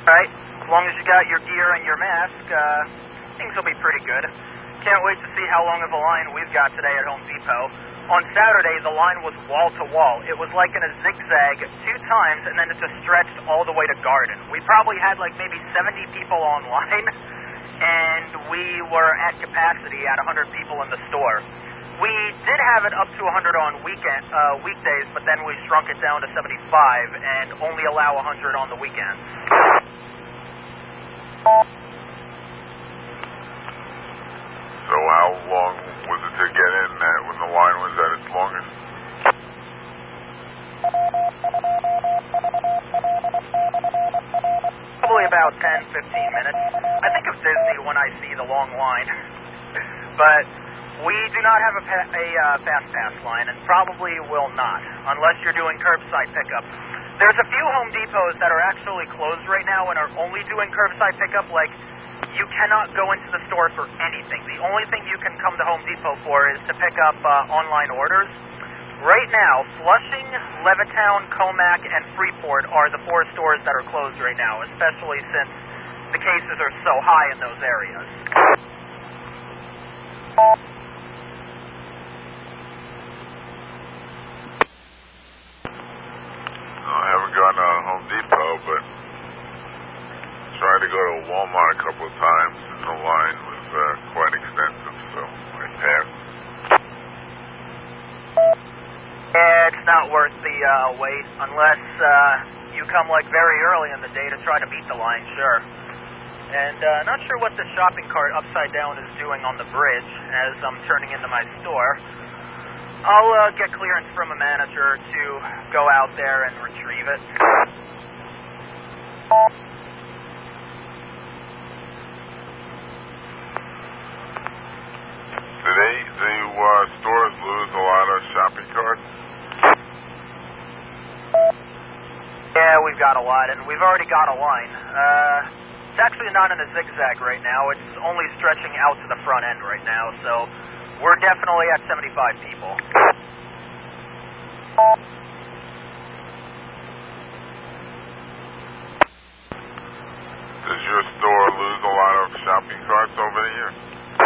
Alright, as long as you got your gear and your mask, things will be pretty good. Can't wait to see how long of a line we've got today at Home Depot. On Saturday, the line was wall to wall. It was like in a zigzag 2 times, and then it just stretched all the way to Garden. We probably had like maybe 70 people online, and we were at capacity at 100 people in the store. We did have it up to 100 on weekdays, but then we shrunk it down to 75 and only allow 100 on the weekends. So how long was it to get in when the line was at its longest? Probably about 10, 15 minutes. I think of Disney when I see the long line. But we do not have a fast pass line, and probably will not, unless you're doing curbside pickup. There's a few Home Depots that are actually closed right now and are only doing curbside pickup. Like, you cannot go into the store for anything. The only thing you can come to Home Depot for is to pick up online orders. Right now, Flushing, Levittown, Comac, and Freeport are the 4 stores that are closed right now, especially since the cases are so high in those areas. I haven't gone to Home Depot, but tried to go to Walmart a couple of times, and the line was quite extensive, so I passed. Yeah, it's not worth the wait unless you come like very early in the day to try to beat the line, sure. And not sure what the shopping cart upside down is doing on the bridge as I'm turning into my store. I'll get clearance from a manager to go out there and retrieve it. Do stores lose a lot of shopping carts? Yeah, we've got a lot, and we've already got a line. It's actually not in a zigzag right now. It's only stretching out to the front end right now, so we're definitely at 75 people. Does your store lose a lot of shopping carts over the years?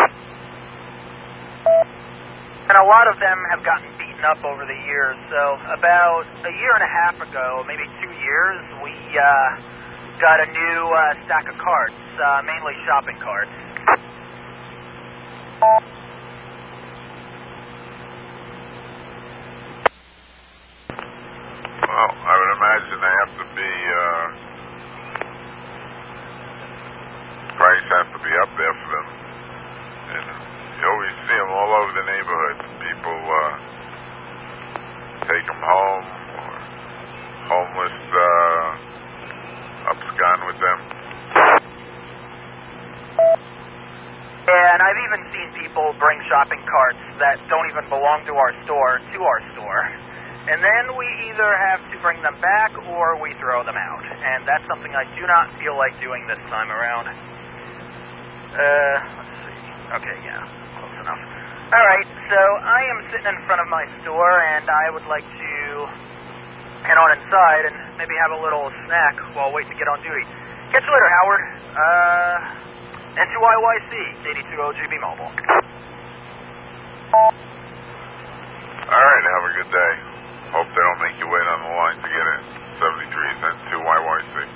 And a lot of them have gotten beaten up over the years. So about a year and a half ago, maybe 2 years, we got a new stack of carts, mainly shopping carts. Well, I would imagine they have to be, price has to be up there for them. And you always see them all over the neighborhood. People take them home, or homeless abscond with them. Yeah, and I've even seen people bring shopping carts that don't even belong to our store. And then we either have to bring them back or we throw them out. And that's something I do not feel like doing this time around. Let's see. Okay, yeah, close enough. Alright, so I am sitting in front of my store, and I would like to head on inside and maybe have a little snack while waiting to get on duty. Catch you later, Howard. N2YYC, 82OGB Mobile. Alright, have a good day. Hope they don't make you wait on the line to get in. 73 N2YYC.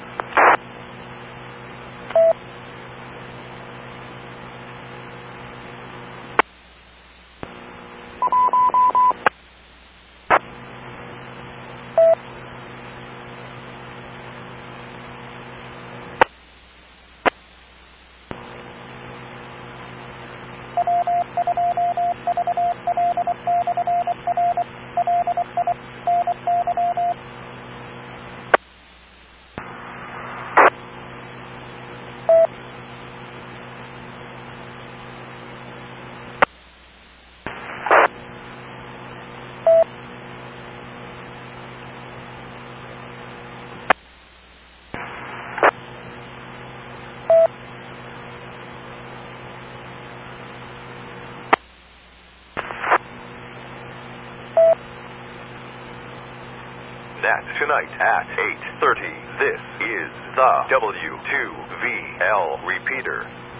Net tonight at 8:30. This is the W2VL repeater.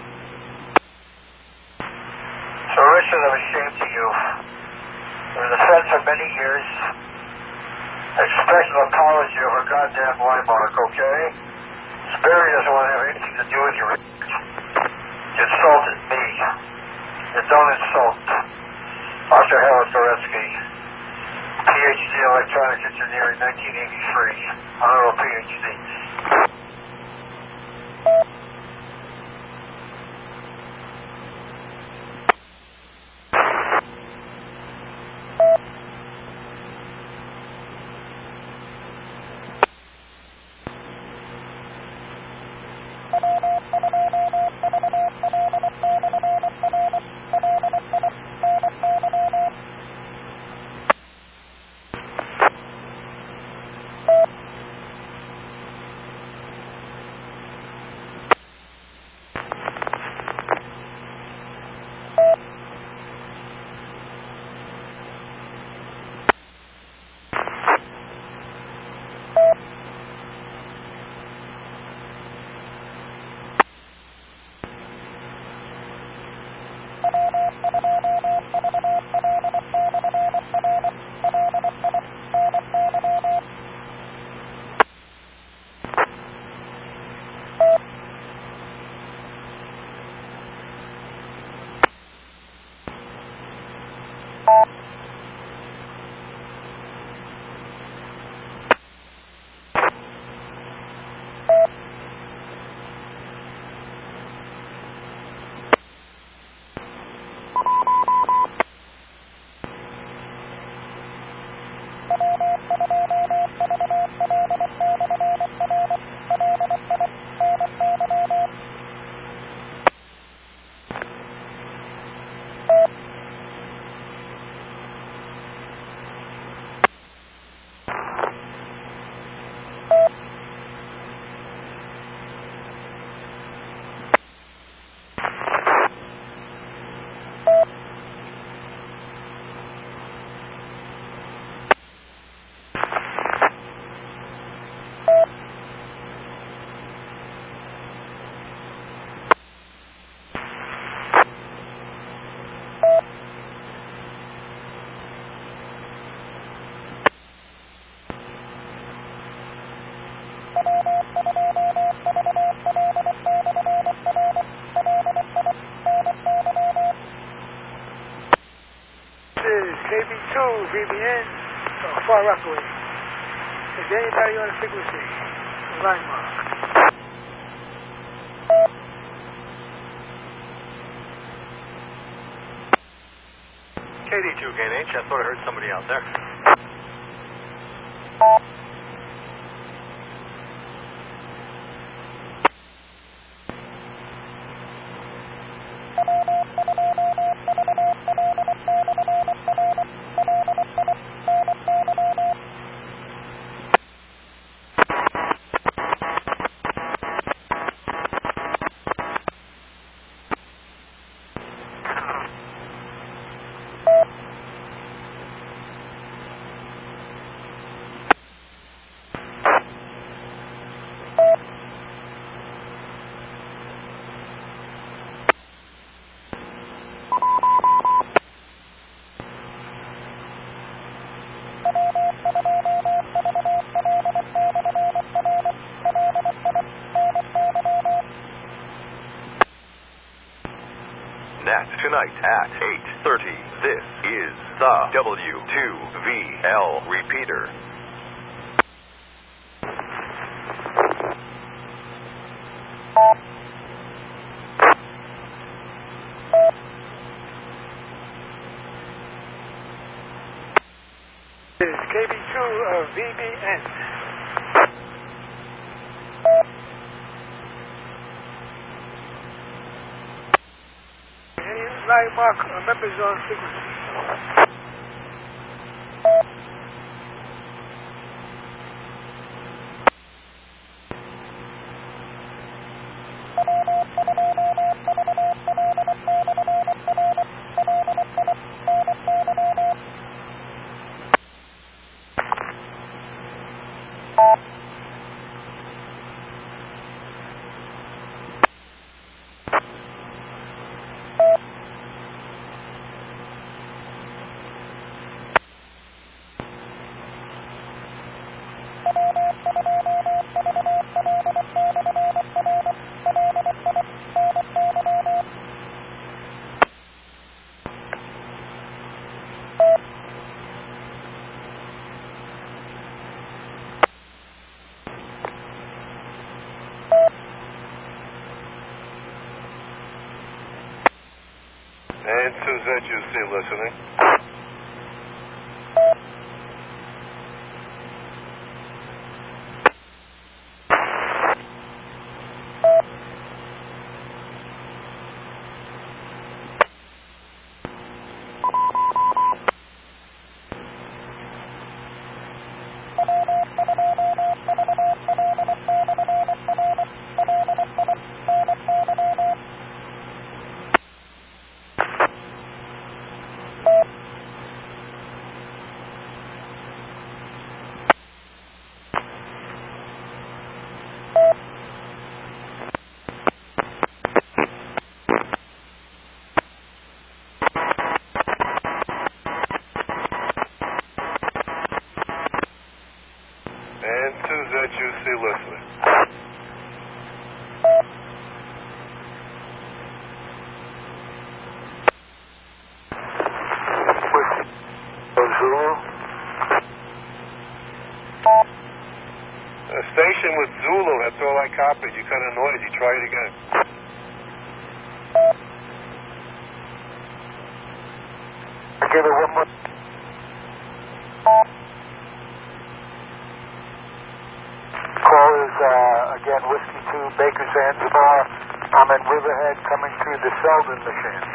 So, Richard, I'm ashamed of you. You were the friend for many years. Expect an apology over goddamn Limark, okay? Sperry doesn't want to have anything to do with you, Richard. You insulted me. You don't insult Dr. Howard Goretsky, PhD in electronics engineering, 1983. Honorable PhD. KB2, VBN, Far Rockaway. Is there anybody on the frequency? Limark. KD2, Gain H. I thought I heard somebody out there. Tonight at 8:30, this is the W2VL repeater. This is KB2 VBN. Limark members on frequency. And 2ZUC listening. And 2ZUC listening. Zulu. A station with Zulu, that's all I copied. You kind of noisy. Try it again. I give it one more. Call is, again, Whiskey 2, Baker Zanzibar. I'm in Riverhead coming through the Selden machine.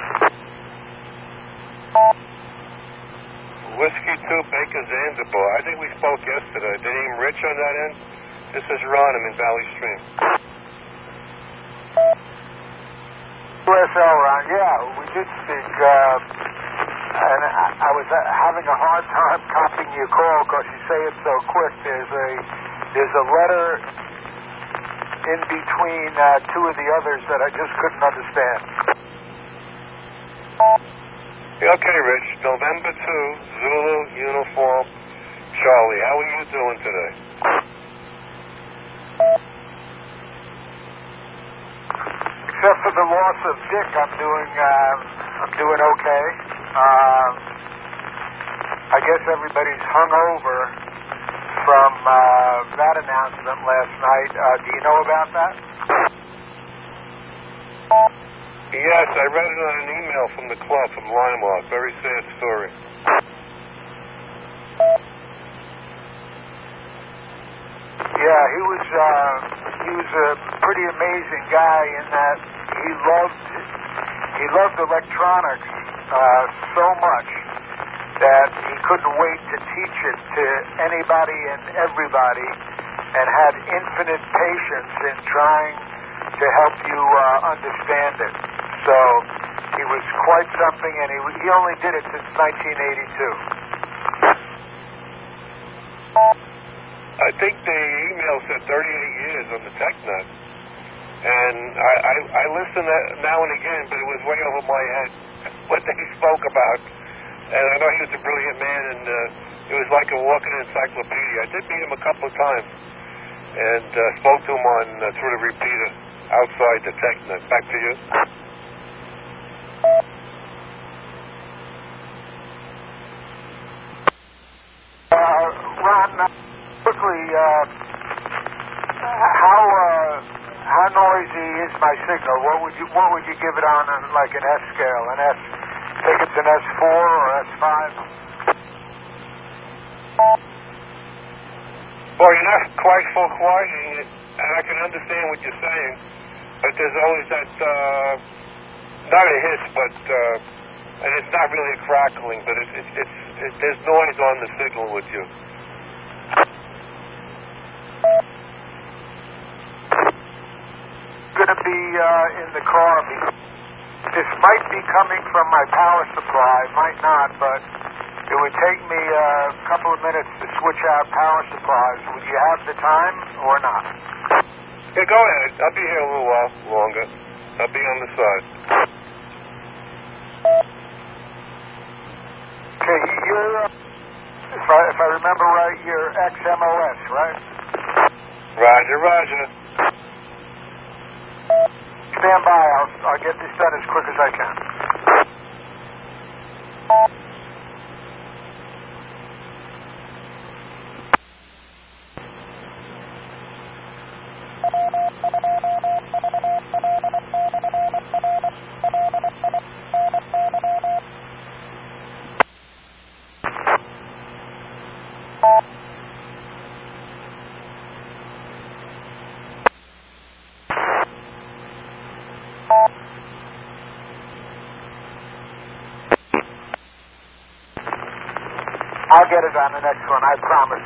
Whiskey 2, Baker Zanzibar. I think we spoke yesterday. Did name Rich on that end? This is Ron. I'm in Valley Stream. USL, Ron. Yeah, we did speak. And I was having a hard time copying your call because you say it so quick. There's a letter in between two of the others that I just couldn't understand. Okay, Rich. November 2, Zulu, Uniform, Charlie. How are you doing today? Except for the loss of Dick, I'm doing okay. I guess everybody's hung over from that announcement last night. Do you know about that? Yes, I read it on an email from the club, from Limelock. Very sad story. Yeah, he was a pretty amazing guy in that he loved electronics so much that he couldn't wait to teach it to anybody and everybody, and had infinite patience in trying to help you understand it. So he was quite something, and he only did it since 1982. I think the email said 38 years on the TechNet, and I listen now and again, but it was way over my head what they spoke about. And I know he was a brilliant man, and it was like a walking encyclopedia. I did meet him a couple of times, and spoke to him on through the repeater outside the TechNet. Back to you. Ron, quickly, how noisy is my signal? What would you give it on like an S scale? An S? Think it's an S4 or S5? Well, you're not quite full quieting it, and I can understand what you're saying, but there's always that, not a hiss, but, and it's not really a crackling, but there's noise on the signal with you. I'm going to be in the car. This might be coming from my power supply, might not, but it would take me a couple of minutes to switch out power supplies. Would you have the time or not? Yeah, go ahead. I'll be here a little while longer. I'll be on the side. Okay, you're, if I remember right, you're XMOS, right? Roger, roger. Stand by. I'll get this done as quick as I can. I'll get it on the next one, I promise.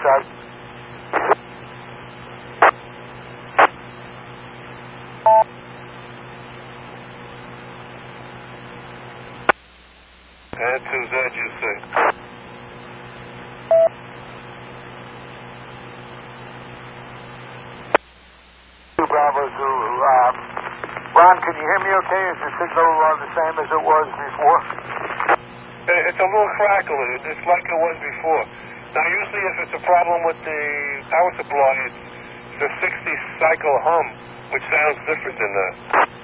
And to ZUC. Bravo Zulu. Ron, can you hear me okay? Is the signal the same as it was before? It's a little crackly. It's like it was before. Now, usually if it's a problem with the power supply, it's a 60-cycle hum, which sounds different than that.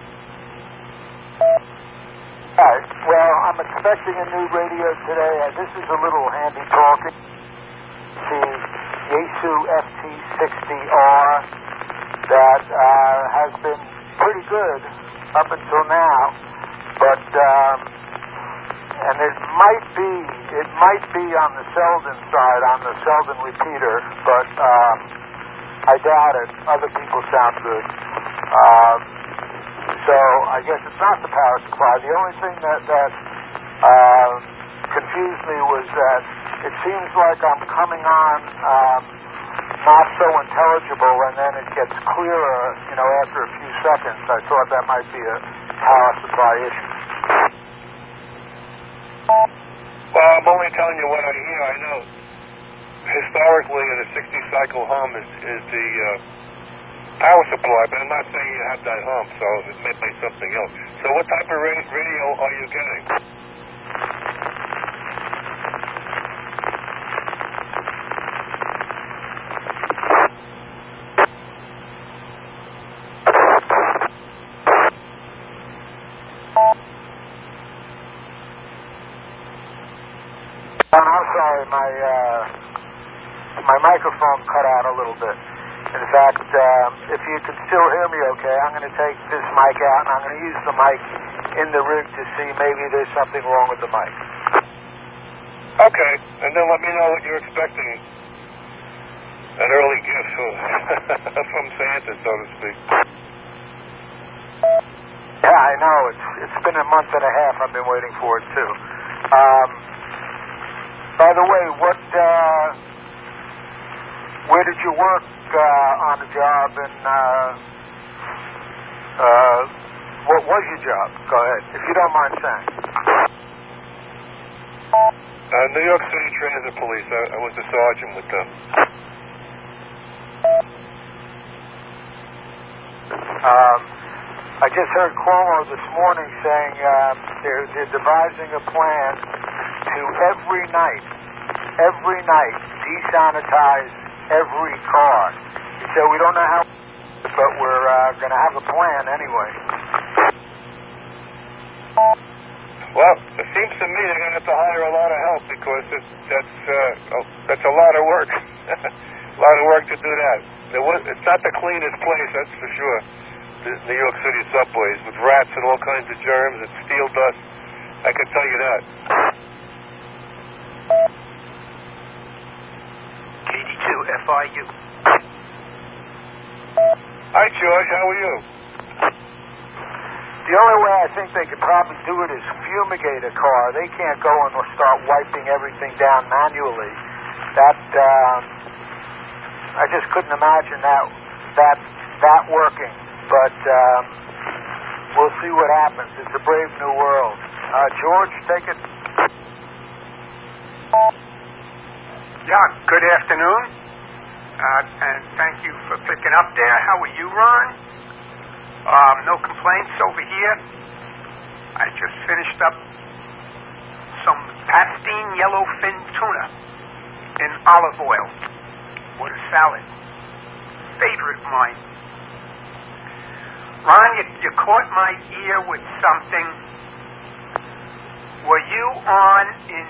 All right. Well, I'm expecting a new radio today. This is a little handy talking. The Yaesu FT60R that has been pretty good up until now, but and it might be on the Selden side, on the Selden repeater, but I doubt it. Other people sound good. So I guess it's not the power supply. The only thing that confused me was that it seems like I'm coming on not so intelligible, and then it gets clearer, after a few seconds. I thought that might be a power supply issue. Well, I'm only telling you what I hear. I know historically the 60-cycle hum is the power supply, but I'm not saying you have that hum, so it may be something else. So what type of radio are you getting? I'm sorry, my microphone cut out a little bit. In fact, if you can still hear me okay, I'm going to take this mic out and I'm going to use the mic in the rig to see maybe there's something wrong with the mic. Okay, and then let me know what you're expecting. An early gift from Santa, so to speak. Yeah, I know. It's been a month and a half I've been waiting for it, too. By the way, where did you work on the job, and what was your job? Go ahead, if you don't mind saying. New York City Transit Police. I was a sergeant with them. I just heard Cuomo this morning saying they're devising a plan to every night desanitize every car. He said we don't know how, but we're going to have a plan anyway. Well, it seems to me they're going to have to hire a lot of help because that's a lot of work. A lot of work to do that. It's not the cleanest place, that's for sure. The New York City subways with rats and all kinds of germs and steel dust. I can tell you that. KD2 FIU. Hi, George. How are you? The only way I think they could probably do it is fumigate a car. They can't go and start wiping everything down manually. That I just couldn't imagine that working. But we'll see what happens. It's a brave new world. George, take it. Yeah, good afternoon. And thank you for picking up there. How are you, Ron? No complaints over here. I just finished up some Pastine yellowfin tuna in olive oil with a salad. Favorite of mine. Ron, you caught my ear with something. Were you on in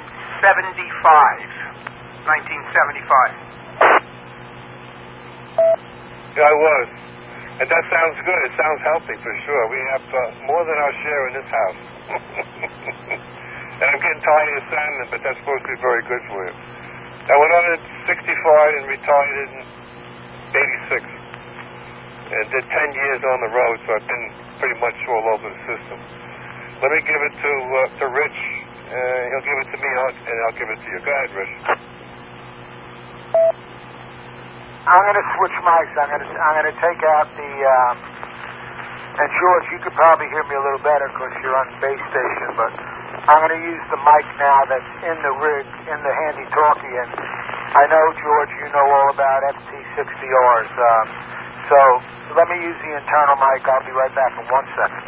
1975? Yeah, I was. And that sounds good. It sounds healthy for sure. We have more than our share in this house. And I'm getting tired of salmon, but that's supposed to be very good for you. I went on at 65 and retired in 86. and did 10 years on the road, so I've been pretty much all over the system. Let me give it to Rich. He'll give it to me, and I'll give it to you. Go ahead, Rich. I'm going to switch mics. I'm going to take out the. And George, you could probably hear me a little better because you're on base station, but I'm going to use the mic now that's in the rig, in the handy-talkie, and I know, George, you know all about FT60Rs, so let me use the internal mic. I'll be right back in 1 second.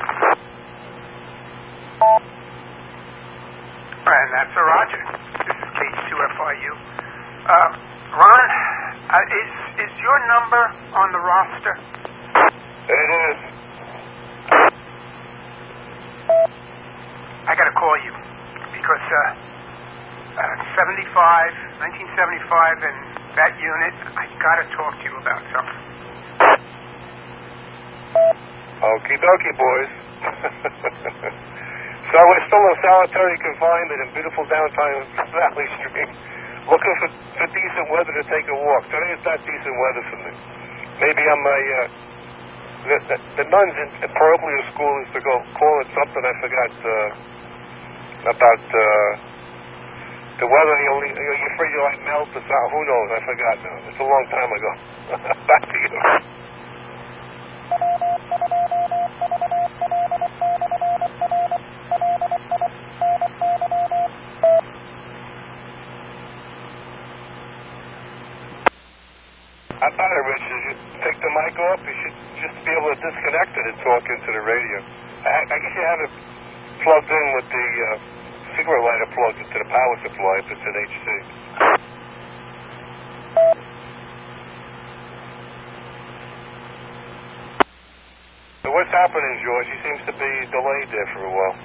And that's a Roger. This is KH2FIU. Ron, is your number on the roster? It is. I got to call you because 1975 and that unit, I got to talk to you about something. Okie dokie, boys. So we're still in solitary confinement in beautiful downtown Valley Stream, looking for decent weather to take a walk. Today is not decent weather for me. Maybe on my the nuns in parochial school used to go call it something I forgot about the weather. You're afraid you might melt or something. Who knows? I forgot now. It's a long time ago. Back to you. I thought it, Rich, you take the mic off, you should just be able to disconnect it and talk into the radio. I guess you have it plugged in with the cigarette lighter plugged into the power supply if it's an HC. So what's happening, George? He seems to be delayed there for a while.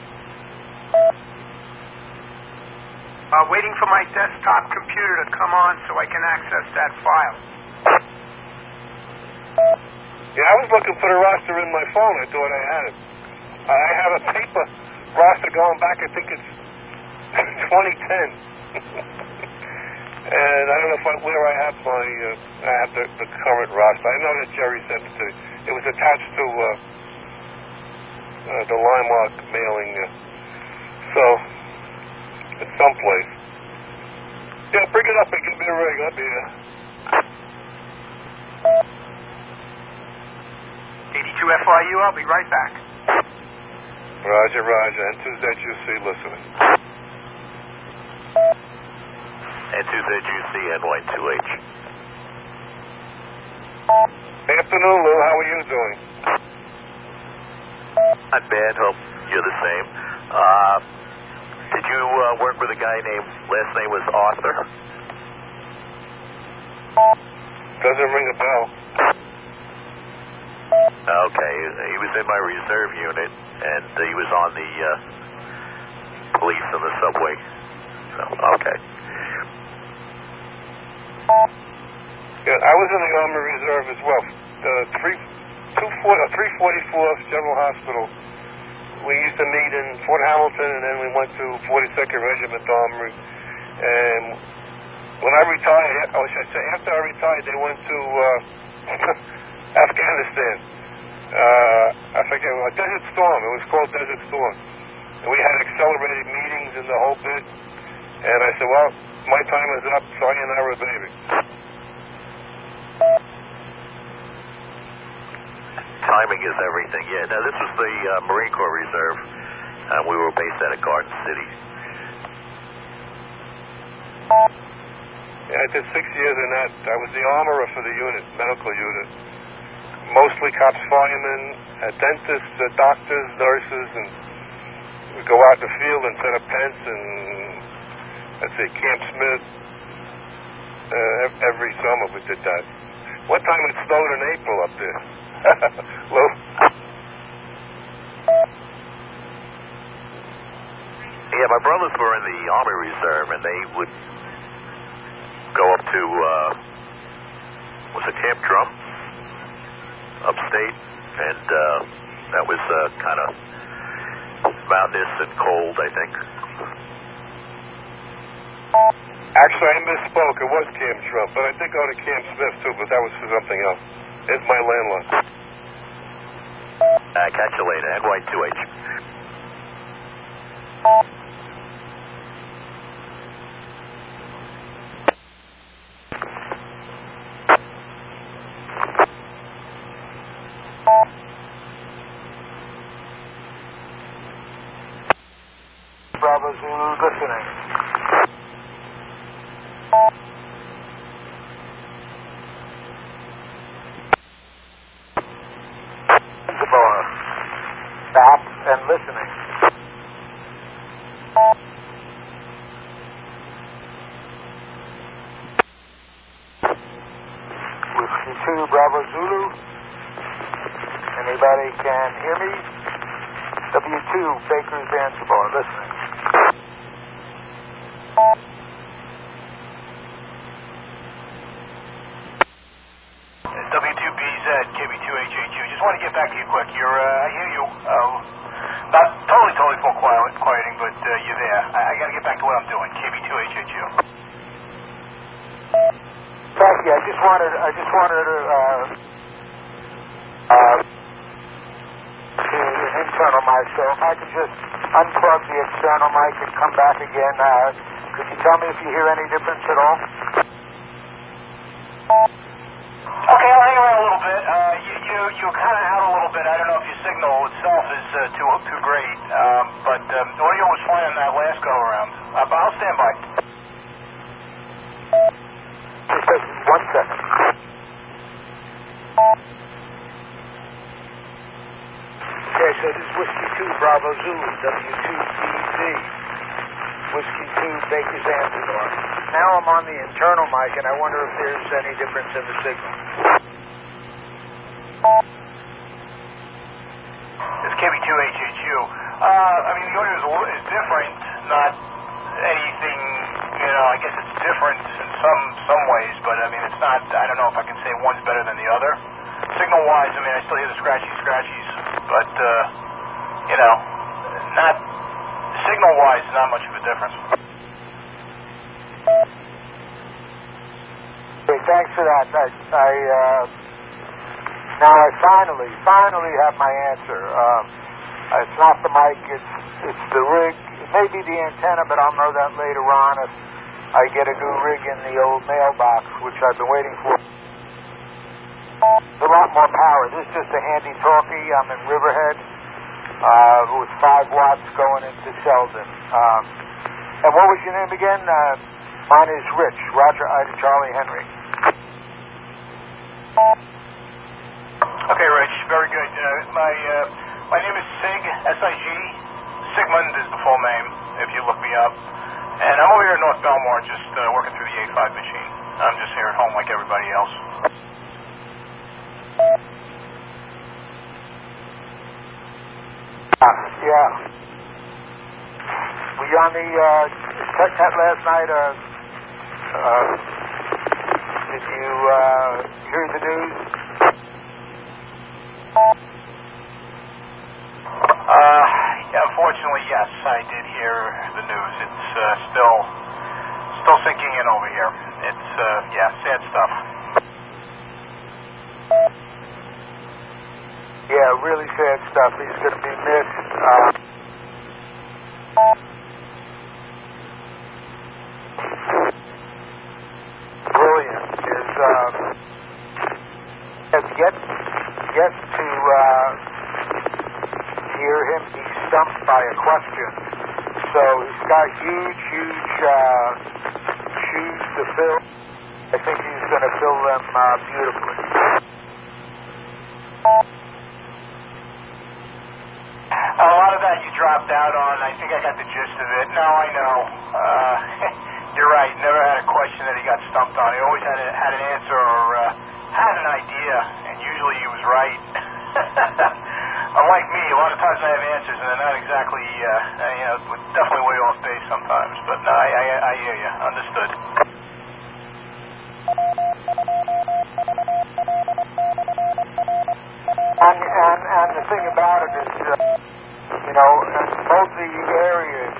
Waiting for my desktop computer to come on so I can access that file. Yeah, I was looking for the roster in my phone. I thought I had it. I have a paper roster going back, I think it's 2010. And I don't know where I have I have the current roster. I know that Jerry sent it to me. It was attached to the Limelock mailing. So, it's someplace. Yeah, bring it up and give me a ring. I'll be there. 82FIU, I'll be right back. Roger, and N2ZUC listening. N2ZUC, NY2H. Afternoon, Lou. How are you doing? Not bad. Hope you're the same. Did you work with a guy named, last name was Arthur? Doesn't ring a bell. Okay, he was in my reserve unit, and he was on the police on the subway. So, okay. Yeah, I was in the Army Reserve as well. 344th General Hospital. We used to meet in Fort Hamilton, and then we went to 42nd Regiment Armory. And when I retired, or should I say after I retired, they went to Afghanistan. I forget, Desert Storm. It was called Desert Storm. And we had accelerated meetings and the whole bit. And I said, well, my time is up. Sayonara, baby. Timing is everything. Yeah, now this was the Marine Corps Reserve, and we were based out of Garden City. Yeah, I did 6 years in that. I was the armorer for the unit, medical unit. Mostly cops, firemen, dentists, doctors, nurses, and we'd go out in the field and set up tents and, let's see, Camp Smith. Every summer we did that. One time it snowed in April up there. Lou? Yeah, my brothers were in the Army Reserve, and they would go up to, was it Camp Drum? Upstate, and that was kind of mountainous and cold, I think. Actually, I misspoke. It was Camp Trump, but I did go to Camp Smith, too, but that was for something else. is my landline. Catch you later. NY2H. Bravo Zulu listening. Zanzibar. Back and listening. Whiskey 2 Bravo Zulu. Anybody can hear me? W2 Baker Zanzibar listening. W2BZ, KB2HHU. Just want to get back to you quick. I hear you. Not totally full quieting, but you're there. I got to get back to what I'm doing. KB2HHU. Thank you. I just wanted to an internal mic, so if I could just unplug the external mic and come back again. Could you tell me if you hear any difference at all? Okay, I'll hang around a little bit. You're kind of out a little bit. I don't know if your signal itself is too great, but audio was fine on that last go around. I'll stand by. Just 1 second. Okay, so this is Whiskey 2 Bravo Zulu, W2BZ. Whiskey 2 Baker Zanzibar. Now I'm on the internal mic, and I wonder if there's any difference in the signal. It's KB2HHU. I mean, the audio is different, not anything, I guess it's different in some ways, but I mean, it's not, I don't know if I can say one's better than the other. Signal-wise, I mean, I still hear the scratchies, but, not, signal-wise, not much of a difference. Okay, thanks for that. Now I finally have my answer. It's not the mic, it's the rig. It may be the antenna, but I'll know that later on if I get a new rig in the old mailbox, which I've been waiting for. There's a lot more power. This is just a handy talkie. I'm in Riverhead with 5 watts going into Sheldon. And what was your name again? Mine is Rich. Roger, Ida, Charlie, Henry. Okay, Rich. Very good. My name is Sig, S-I-G. Sigmund is the full name, if you look me up. And I'm over here in North Belmore, just working through the A5 machine. I'm just here at home like everybody else. Yeah. Were you on the TechNet last night? Did you hear the news? Unfortunately, yes, I did hear the news. It's still sinking in over here. It's sad stuff. Yeah, really sad stuff. He's going to be missed. Brilliant. Has yet to hear him be stumped by a question. So he's got huge shoes to fill. I think he's going to fill them beautifully. A lot of that you dropped out on. I think I got the gist of it. Now I know. You're right. Never had a question that he got stumped on. He always had an answer or had an idea, and usually he was right. Unlike me, a lot of times I have answers, and they're not exactly, definitely way off base sometimes. But no, I hear you. Understood. And the thing about it is, in both the areas,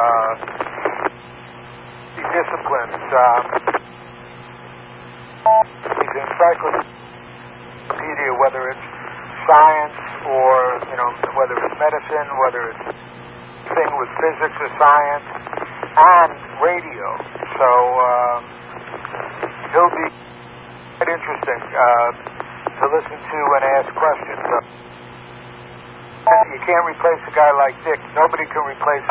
the disciplines, these encyclopedias, encyclopedia, whether it's science or, you know, whether it's medicine, whether it's thing with physics or science, and radio. So he'll be quite interesting to listen to and ask questions. You can't replace a guy like Dick. Nobody can replace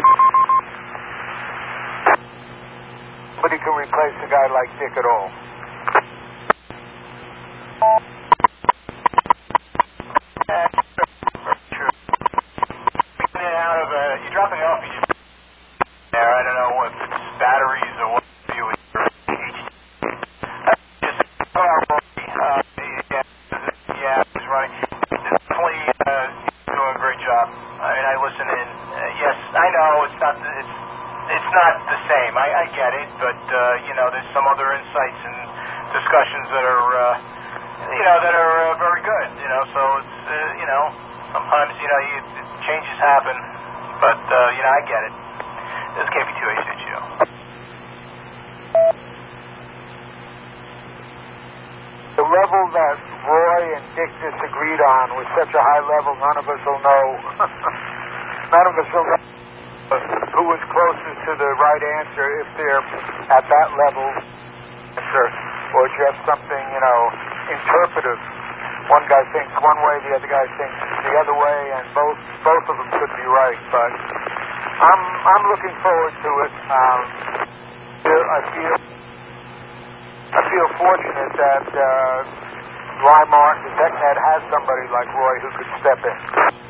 a guy like Dick at all. You're dropping off. There, I don't know if it's batteries or what you would. Yeah, he's running. Definitely doing a great job. I mean, I listen in. Yes, I know it's not the same. I get it, but you know, there's some other insights and discussions that are very good. You know, so it's you know, sometimes you know changes happen, but you know, I get it. This is KB2HHU. The level that Roy and Dick disagreed on was such a high level, none of us will know. None of us will know who was closest to the right answer, if they're at that level answer, or just something, you know, interpretive. One guy thinks one way, the other guy thinks the other way, and both of them could be right. But I'm looking forward to it. I feel fortunate that Weimar, the TechNet, has somebody like Roy who could step in.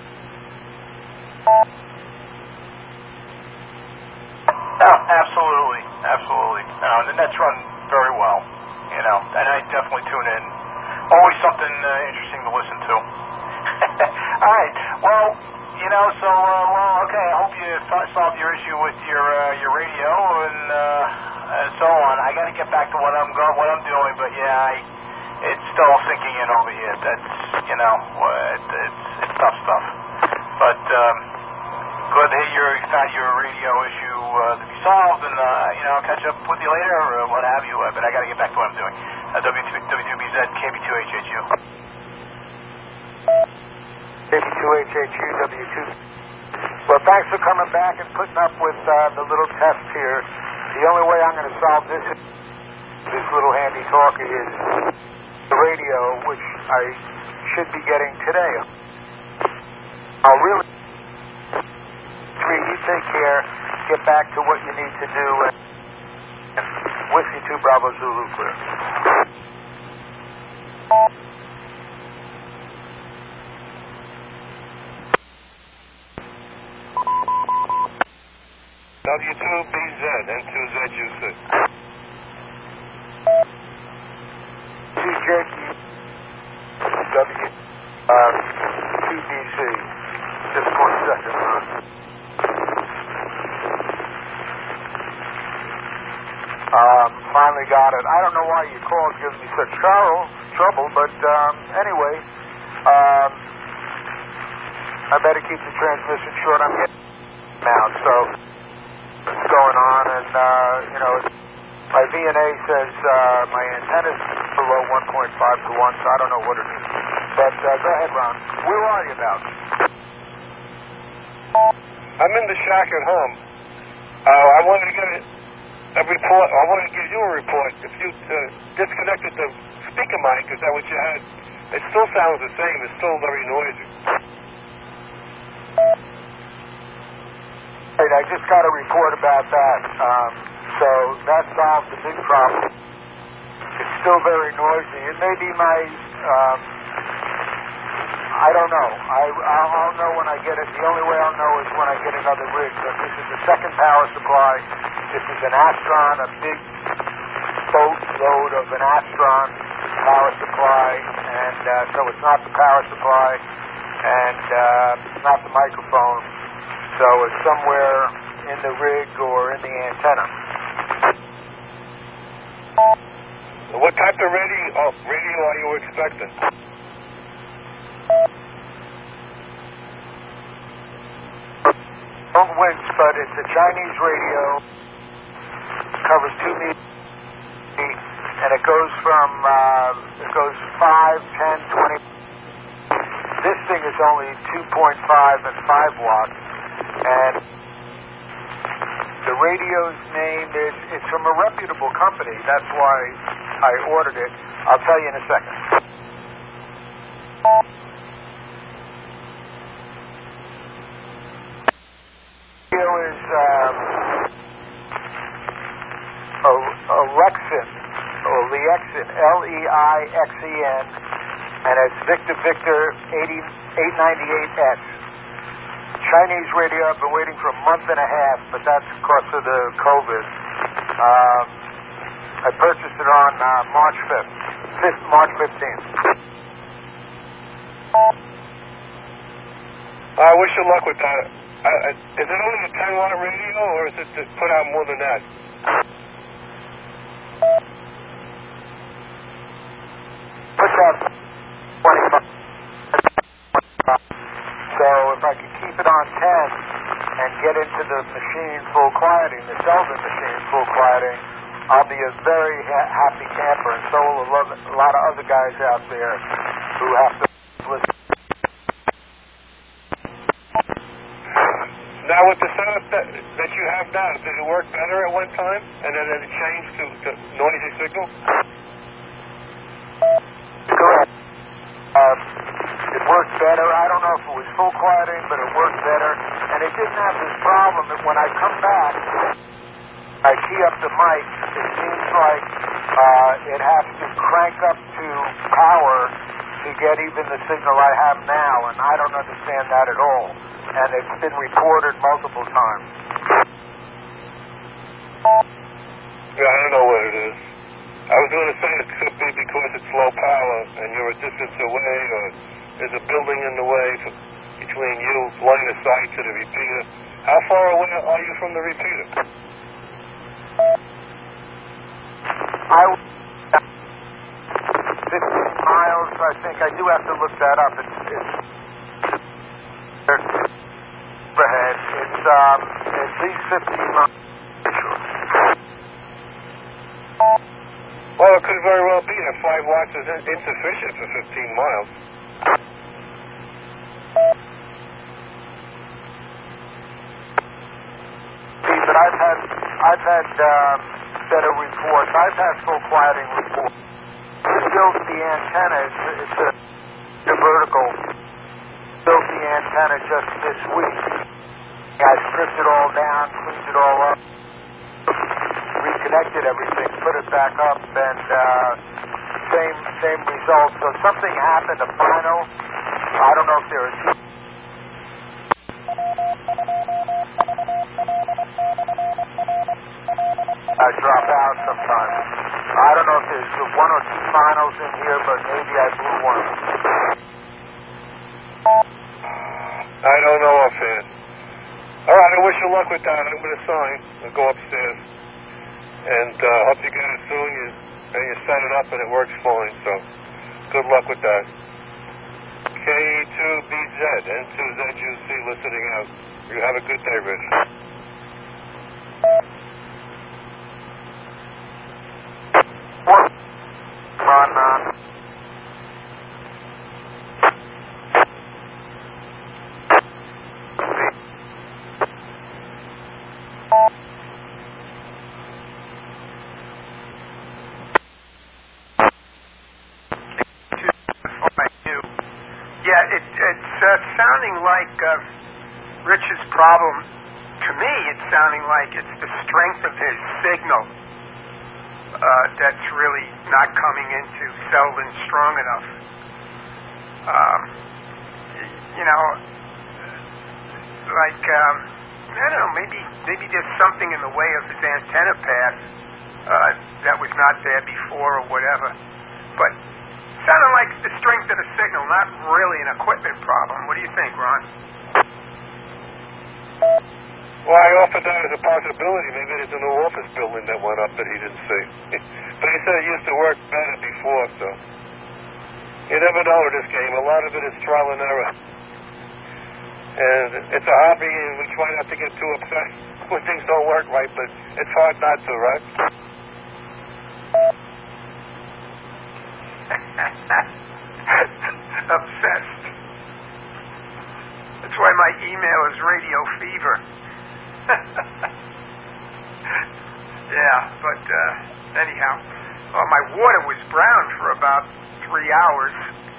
Absolutely. The Nets run very well, you know, and I definitely tune in. Always something interesting to listen to. All right. Well, you know, so okay. I hope you solved your issue with your radio and so on. I got to get back to what I'm doing, but yeah, it's still sinking in over here. That's you know, it's tough stuff. But good to hear you found your radio issue to be solved, and you know, I'll catch up with you later or what have you. But I got to get back to what I'm doing. W2BZ, KB2HHU. KB2HHU, W2. Well, thanks for coming back and putting up with the little test here. The only way I'm going to solve this little handy talkie is the radio, which I should be getting today. I'll really... You take care, get back to what you need to do, and Whiskey 2 Bravo Zulu clear. W2BZ, N2ZU6. W2BC. Just 1 second. Finally got it. I don't know why you called giving me such trouble, but anyway, I better keep the transmission short. I'm getting now, so what's going on? And you know, my VNA says my antenna's below 1.5 to 1, so I don't know what it is. But go ahead, Ron. Where are you about? I'm in the shack at home. I wanted to get a report. I wanted to give you a report. If you disconnected the speaker mic, is that what you had? It still sounds the same. It's still very noisy. Right, I just got a report about that. So that solved the big problem. It's still very noisy. It may be my... I don't know. I'll know when I get it. The only way I'll know is when I get another rig. But this is the second power supply. This is an Astron, a big boat load of an Astron power supply. And so it's not the power supply. And it's not the microphone. So it's somewhere in the rig or in the antenna. What type of radio are you expecting? Don't wince, but it's a Chinese radio. Covers 2 meters. and it goes from 5, 10, 20. This thing is only 2.5 and 5 watts, and the radio's name is, it's from a reputable company. That's why I ordered it. I'll tell you in a second. Radio is Lexen, or Lexen, Leixen, and it's Victor 898S. Chinese radio, I've been waiting for a month and a half, but that's because of the COVID. I purchased it on March 15th. I wish you luck with that. Is it only a 10-watt radio, or is it to put out more than that? Puts out 25. So if I could keep it on 10 and get into the machine full quieting, the Selden machine full quieting, I'll be a very happy camper, and so will a lot of other guys out there who have to listen. Now, with the setup that you have now, did it work better at one time, and then it changed to noisy signal? Correct. It worked better. I don't know if it was full quieting, but it worked better. And it didn't have this problem that when I come back, I key up the mic, it seems like it has to crank up to power to get even the signal I have now, and I don't understand that at all. And it's been reported multiple times. Yeah, I don't know what it is. I was going to say it could be because it's low power and you're a distance away, or there's a building in the way between you, line of sight to the repeater. How far away are you from the repeater? 15 miles, I think. I do have to look that up. It's overhead. It's at least 15 miles. Well, it could very well be that 5 watts is insufficient for 15 miles. See, but I've had better reports. I've had full quieting reports. This built the antenna. It's a vertical. Built the antenna just this week. I stripped it all down, cleaned it all up, reconnected everything, put it back up, and same result. So something happened, a final. I don't know if there are two. I drop out sometimes. I don't know if there's 1 or 2 finals in here, but maybe I blew one. I don't know offhand. All right, I wish you luck with that. I'm going to sign. I'll go upstairs. And hope you get it soon. You set it up and it works fine. So good luck with that. K2BZ, N2ZUC listening out. You have a good day, Rich. It's sounding like Rich's problem. To me, it's sounding like it's the strength of his signal that's really not coming into Selden strong enough. You know, like I don't know, maybe there's something in the way of his antenna path that was not there before or whatever. But sounded like the strength of the signal, not really an equipment problem. What do you think, Ron? Well, I offered that as a possibility. Maybe there's a new office building that went up that he didn't see. But he said it used to work better before, so you never know in this game. A lot of it is trial and error. And it's a hobby, and we try not to get too upset when things don't work right, but it's hard not to, right? Obsessed. That's why my email is Radio Fever. Yeah, but anyhow, my water was brown for about 3 hours.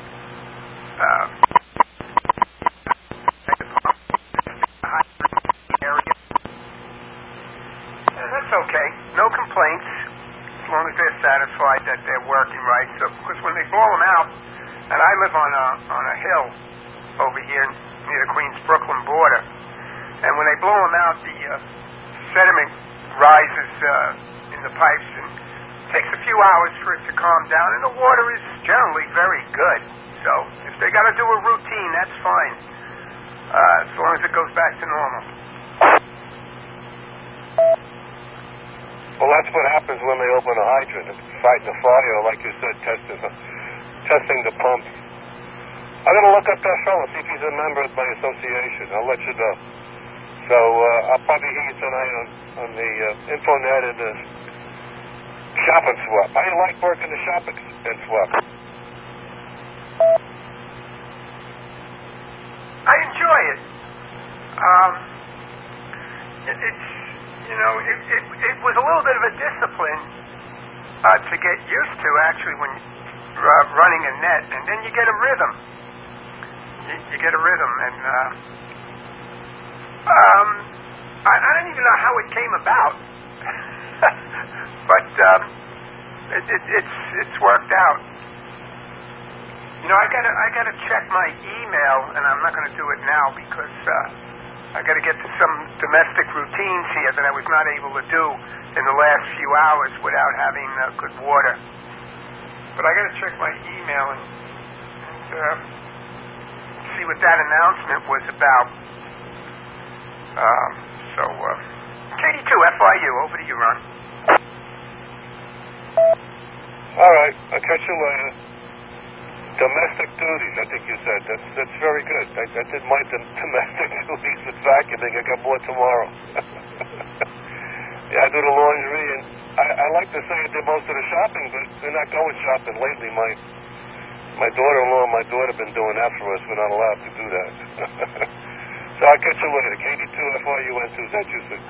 That's okay. No complaints, as long as they're satisfied that they're working right. So, because when they blow them out, and I live on a hill over here near the Queens Brooklyn border, and when they blow them out, the sediment rises in the pipes and takes a few hours for it to calm down, and the water is generally very good. So if they got to do a routine, that's fine, as long as it goes back to normal. Well, that's what happens when they open a hydrant. It's fighting a fire, or like you said, testing the pump. I'm going to look up that fellow, see if he's a member of my association. I'll let you know. So I'll probably hear you tonight on the Infonet and the Shop and Swap. I like working the Shop and Swap. I enjoy it. It's, you know, it was a little bit of a discipline to get used to, actually, when running a net, and then you get a rhythm. You get a rhythm, and I don't even know how it came about, but it's worked out. You know, I gotta check my email, and I'm not gonna do it now because I gotta get to some domestic routines here that I was not able to do in the last few hours without having good water. But I gotta check my email and see what that announcement was about. KD2 FIU, over to you, Ron. All right, I'll catch you later. Domestic duties, I think you said. That's very good. I did my domestic duties with vacuuming. I got more tomorrow. Yeah, I do the laundry, and I like to say I did most of the shopping, but they're not going shopping lately. My daughter-in-law and my daughter have been doing that for us. We're not allowed to do that. So I'll catch you later. KD2 FIU N2, that you said.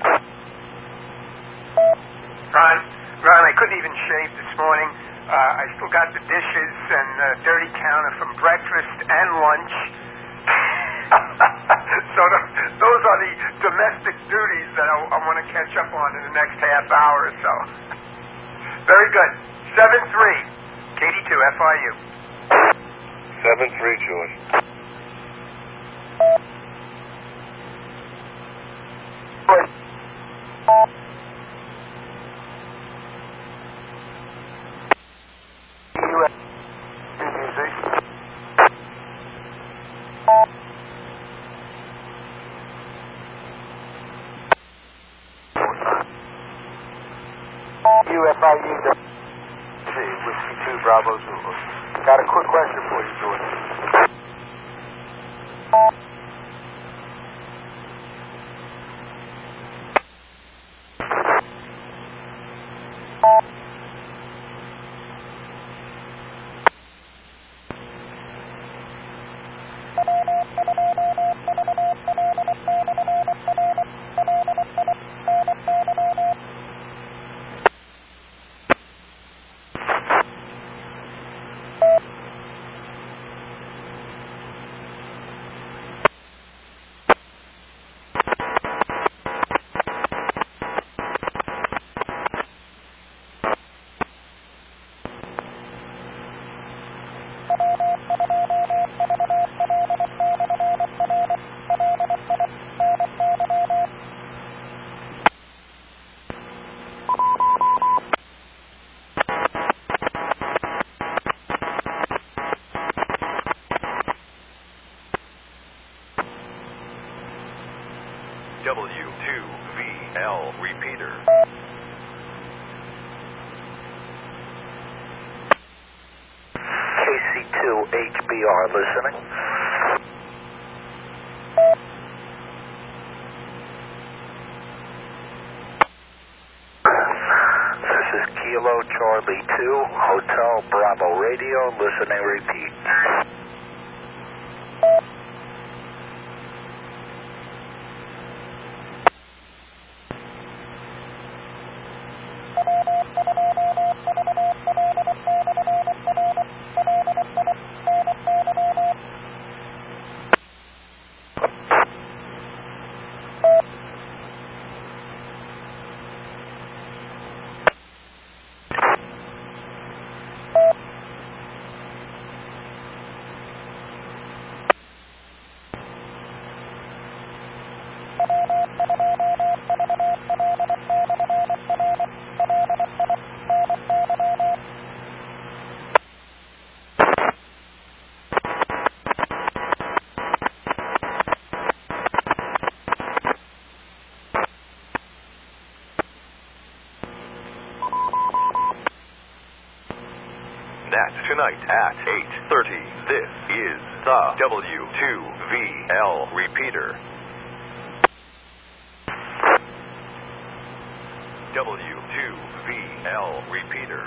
Ron, I couldn't even shave this morning. I still got the dishes and dirty counter from breakfast and lunch. So those are the domestic duties that I want to catch up on in the next half hour or so. Very good. 7-3, KD2 FIU. 7-3, George. UFIU Whiskey 2 Bravo Zulu. Got a quick question for you, Jordan. W2VL repeater. KC2HBR listening. This is Kilo Charlie 2, Hotel Bravo Radio, listen and repeat. That's tonight at 8:30. This is the W2VL repeater. W2VL repeater.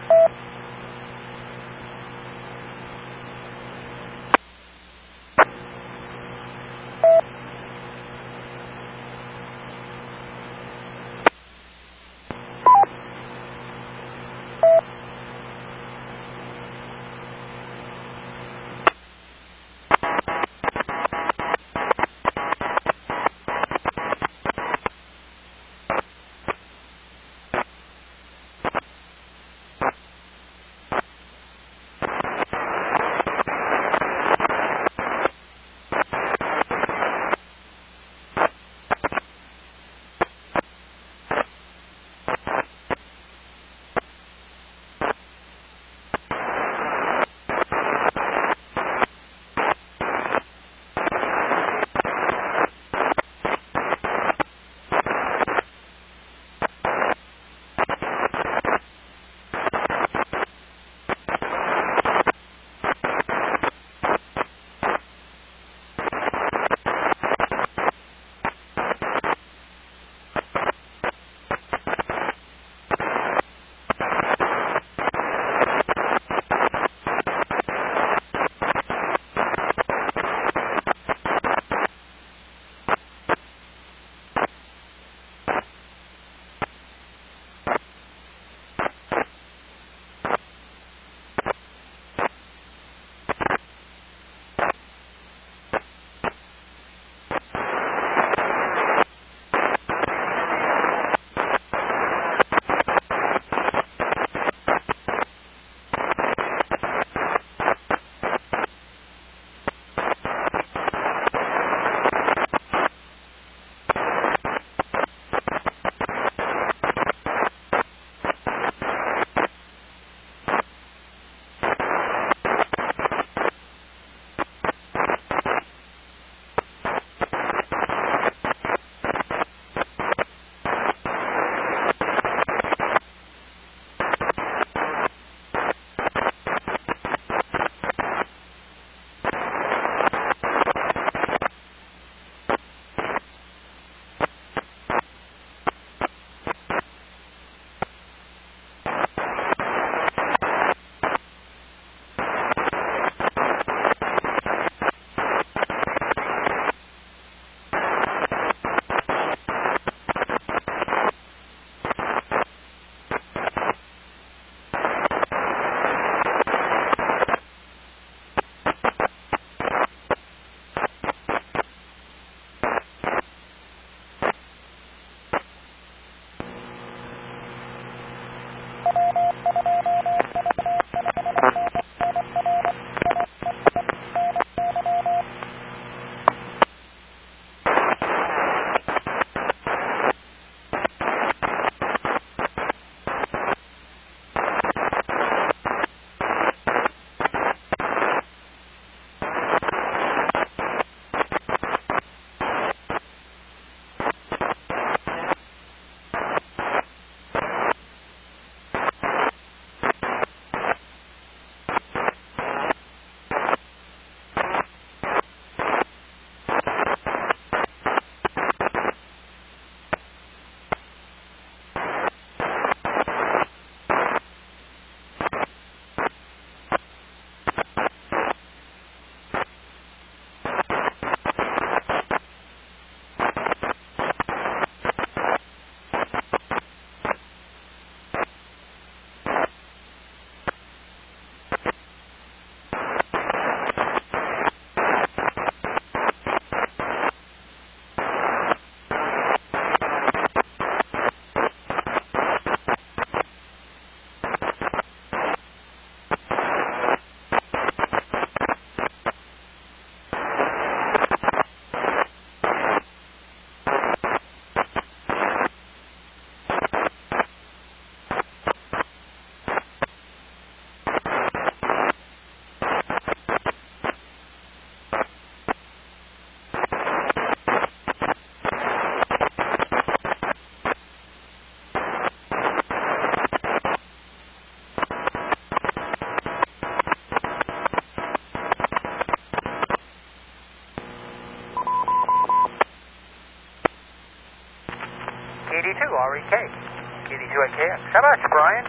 KD2 REK. KD2 at KX. How about you, Brian?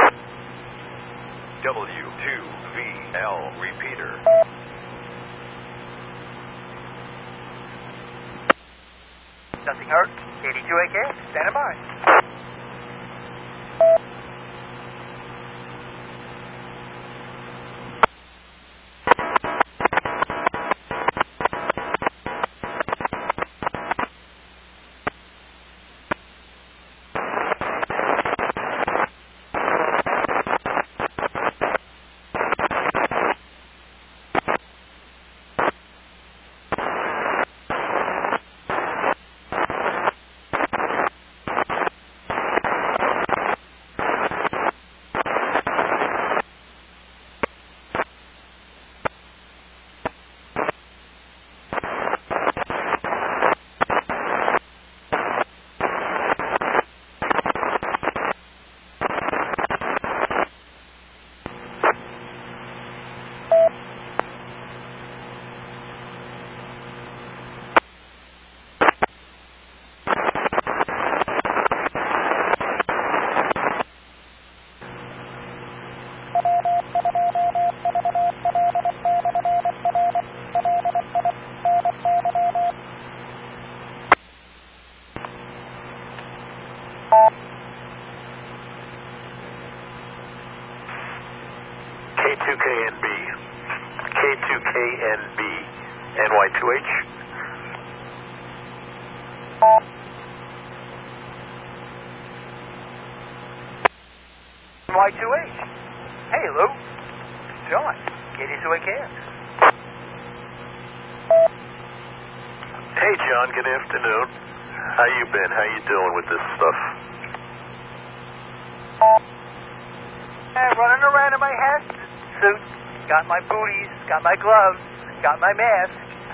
W2VL repeater. Nothing heard. KD2 at KX. Standing by. K2KNB. K2KNB. NY2H. NY2H. Hey, Lou. John. KD2AKX. Hey, John. Good afternoon. How you been? How you doing with this stuff? Running around in my hat suit. Got my booties. Got my gloves. Got my mask.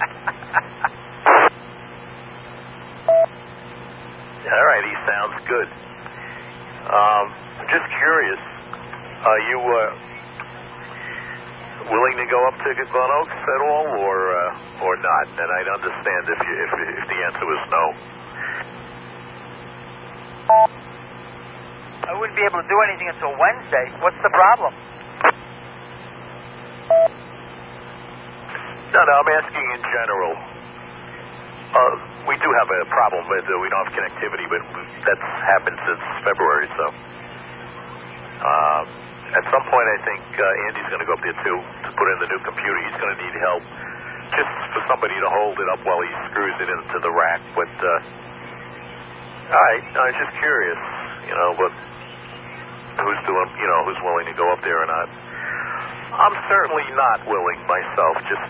All right, he sounds good. I'm just curious. Are you willing to go up to Glen Oaks at all, or not? And I'd understand if the answer was no. I wouldn't be able to do anything until Wednesday. What's the problem? No, I'm asking in general. We do have a problem with we don't have connectivity, but that's happened since February, so. At some point, I think Andy's going to go up there, too, to put in the new computer. He's going to need help just for somebody to hold it up while he screws it into the rack, but, all right, I was just curious, but who's willing to go up there or not. I'm certainly not willing myself, just,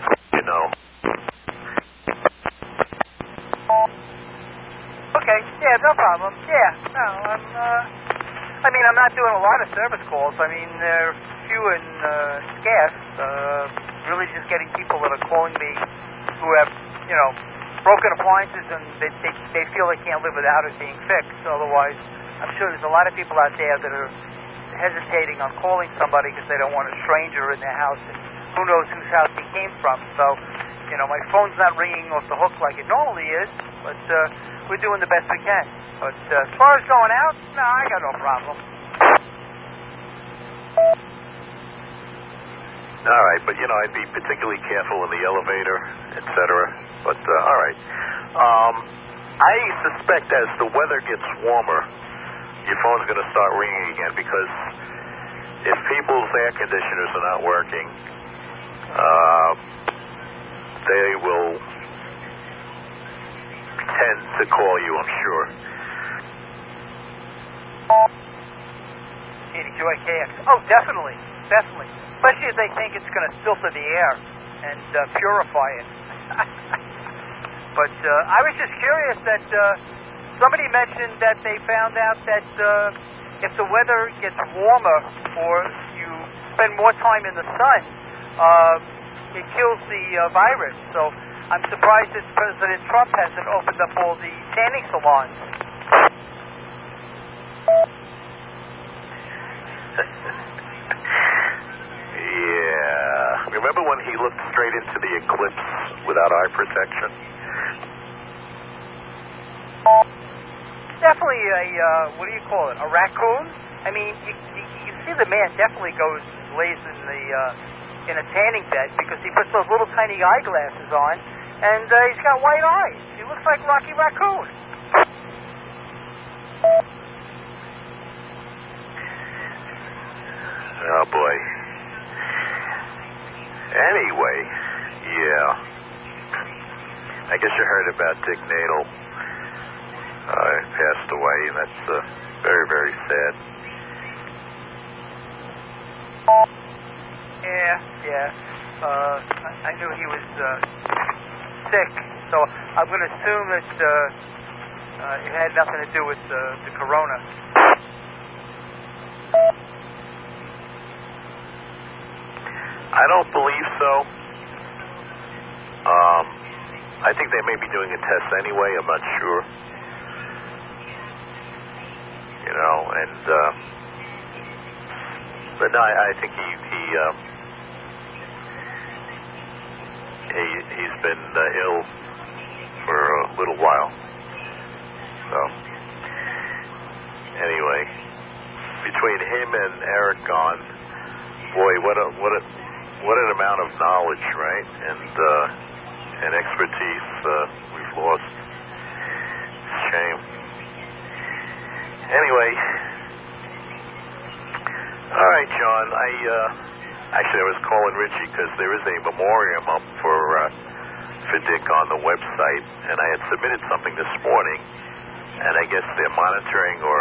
Okay, yeah, no problem. Yeah, no, I'm not doing a lot of service calls. They're few and scarce. Really just getting people that are calling me who have, broken appliances and they feel they can't live without it being fixed. Otherwise, I'm sure there's a lot of people out there that are hesitating on calling somebody because they don't want a stranger in their house, and who knows whose house he came from. So, my phone's not ringing off the hook like it normally is, but we're doing the best we can. But as far as going out, no, I got no problem. All right, but, I'd be particularly careful in the elevator, etc. But, all right. I suspect as the weather gets warmer, your phone's going to start ringing again, because if people's air conditioners are not working, they will tend to call you, I'm sure. KD2AKX. Oh, definitely. Especially if they think it's going to filter the air and purify it. But I was just curious that somebody mentioned that they found out that if the weather gets warmer or you spend more time in the sun, it kills the virus. So I'm surprised that President Trump hasn't opened up all the tanning salons. Yeah. Remember when he looked straight into the eclipse without eye protection? definitely a, what do you call it, a raccoon? I mean, you see the man definitely lays in a tanning bed because he puts those little tiny eyeglasses on, and he's got white eyes. He looks like Rocky Raccoon. Oh, boy. Anyway, yeah. I guess you heard about Dick Nadel. Passed away. That's very, very sad. Yeah. I knew he was sick, so I'm going to assume that it had nothing to do with the corona. I don't believe so. I think they may be doing a test anyway. I'm not sure. You know, and but no, I think he's been ill for a little while. So anyway, between him and Eric gone, boy, what an amount of knowledge, right? And expertise we've lost. Shame. Anyway, all right, John. Actually I was calling Richie because there is a memoriam up for Dick on the website, and I had submitted something this morning, and I guess they're monitoring or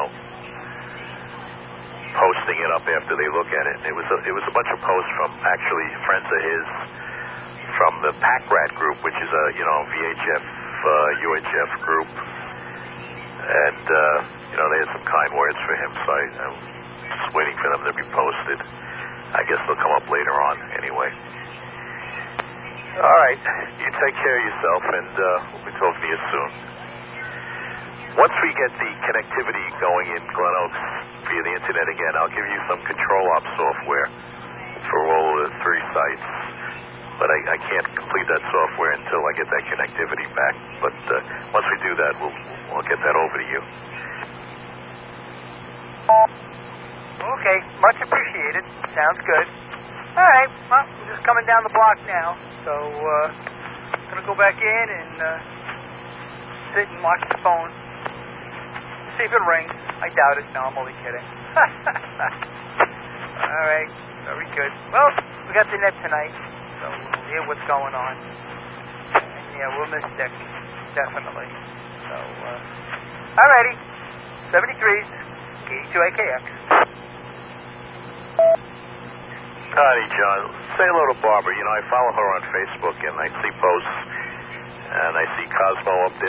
posting it up after they look at it. It was a bunch of posts from actually friends of his from the Pack Rat group, which is a VHF UHF group, and they had some kind words for him, so I'm just waiting for them to be posted. I guess they'll come up later on anyway. All right, you take care of yourself, and we'll be talking to you soon. Once we get the connectivity going in Glen Oaks via the internet again, I'll give you some control-op software for all of the 3 sites. But I can't complete that software until I get that connectivity back. But once we do that, we'll get that over to you. Okay, much appreciated. Sounds good. All right, well, I'm just coming down the block now, so gonna go back in and sit and watch the phone. See if it rings. I doubt it. No, I'm only kidding. All right, very good. Well, we got the net tonight, so we'll hear what's going on. And yeah, we'll miss Dick, definitely. So, all righty. 73s, K2AKX. Howdy, John. Say hello to Barbara. I follow her on Facebook, and I see posts, and I see Cosmo up there.